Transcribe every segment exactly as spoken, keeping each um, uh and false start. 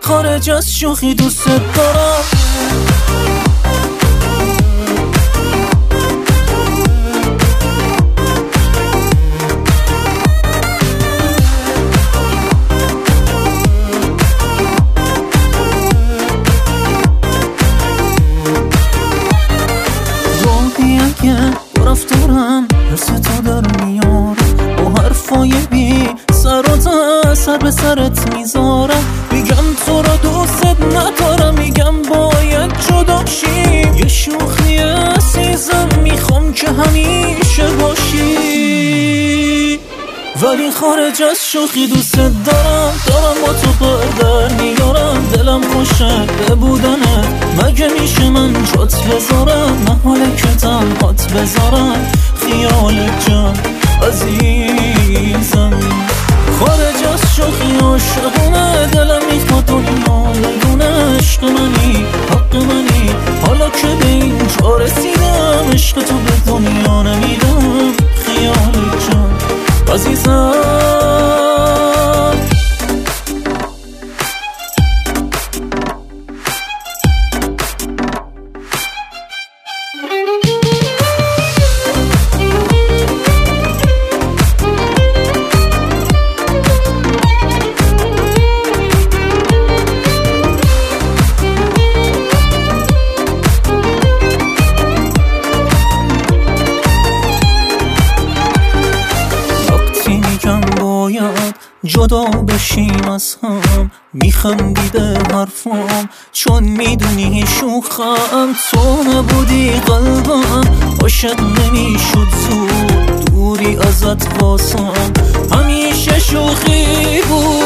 خارج از شوخی دوست دارم. رفتارم حرس تو در میارم، با حرفای بی سر و ته سر به سرت میذارم. میگم تو را دوست ندارم، میگم باید جدا شیم. یه شوخی عزیزم میخوام که همیشه باشی، ولی خارج از شوخی دوست دارم. دارم با تو بردر میارم، دلم خوشه به بودنت. مگه میشه من جات بذارم، محاله که تنهات بذارم. خیال جان عزیزم خارج از شوخی عاشقونه. دلم میخواد دنیا بدونه عشق منی، حق منی. حالا که به اینجا رسیدم، عشق تو به دنیا نمیدم. خیال جان عزیزم جدا بشیم از هم، میخندیده حرفام چون میدونی شوخم. تو نبودی قلبم عاشق نمیشد زود، دوری ازت واسم همیشه شوخی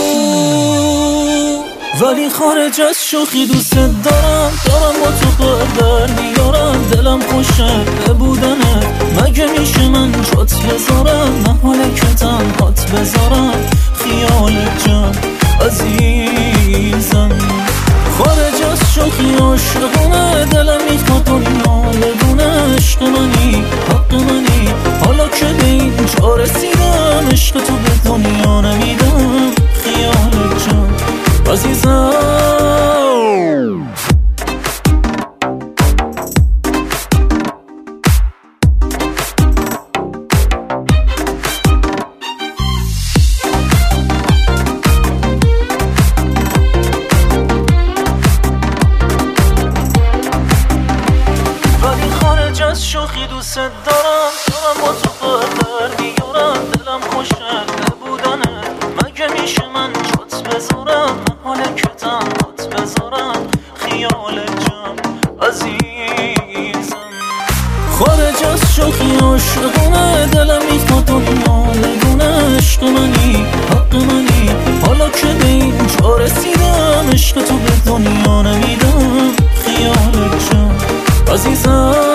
بود. ولی خارج از شوخی دوست دارم. دارم با تو بردر میارم، دلم خوشه به بودنت. مگه میشه من جات بذارم، محاله که تنهات بذارم. خیال جان عزیزم خارج از شوخی عاشقونه. دلم میخواد دنیا بدونه عشق منی، حق منی. حالا که به اینجا رسیدم، عشق تو به دنیا نمیدم. خیال جان عزیزم شوخی دوست دارم. دارم با تو بردر میارم، دلم خوشه به بودنت. مگه میشه من جات بذارم، محاله که تنهات بذارم. خیال جان عزیزم خارج از شوخی عاشقونه. دلم میخواد دنیا بدونه عشق منی، حق منی. حالا که به اینجا رسیدم، عشق تو به دنیا نمیدم. خیال جان عزیزم